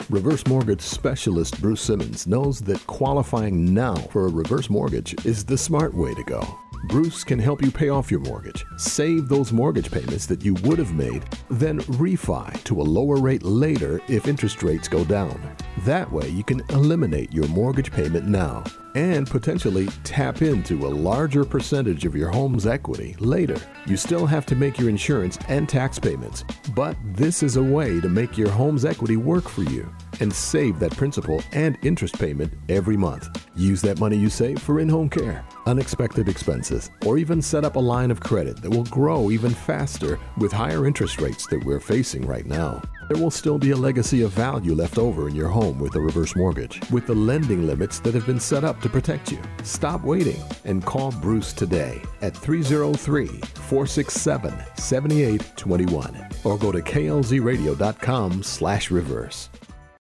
Reverse mortgage specialist Bruce Simmons knows that qualifying now for a reverse mortgage is the smart way to go. Bruce can help you pay off your mortgage, save those mortgage payments that you would have made, then refi to a lower rate later if interest rates go down. That way you can eliminate your mortgage payment now and potentially tap into a larger percentage of your home's equity later. You still have to make your insurance and tax payments, but this is a way to make your home's equity work for you and save that principal and interest payment every month. Use that money you save for in-home care, unexpected expenses, or even set up a line of credit that will grow even faster with higher interest rates that we're facing right now. There will still be a legacy of value left over in your home with a reverse mortgage, with the lending limits that have been set up to protect you. Stop waiting and call Bruce today at 303-467-7821 or go to klzradio.com/reverse.